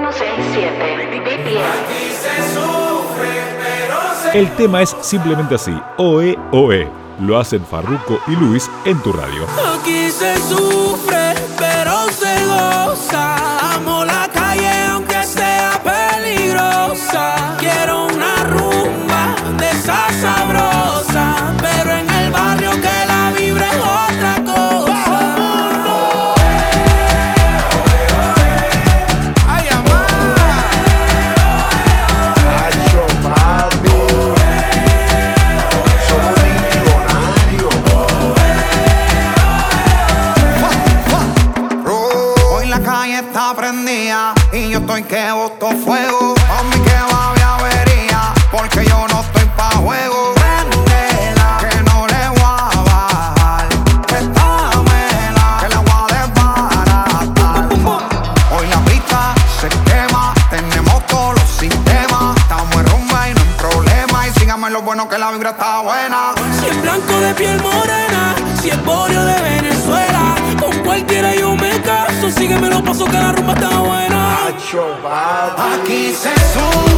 167 BPM. El tema es simplemente así, Oe Oe. Lo hacen Farruko y Luis en tu radio. Aquí se sufre, pero se goza. Amo la calle aunque sea peligrosa. Quiero una rumba de esa sabrosa, pero en el barrio que la vibra es otra cosa. Ay, amá. Nacho, papi. Somos millonarios. Hoy la calle está prendida y yo estoy que boto fuego. A mí que va a avería, porque yo no estoy pa' juego. Prendela, que no le voy a bajar. Préstamela, que la voy a desbaratar. Hoy la pista se quema, tenemos todos los sistemas. Estamos en rumba y no hay problema. Y síganme lo bueno que la vibra está buena. Si es blanco de piel morena, si es borio de Venezuela, con cualquiera yo me caso. Sígueme los pasos que la rumba está buena. Nacho, papi. Aquí se sube.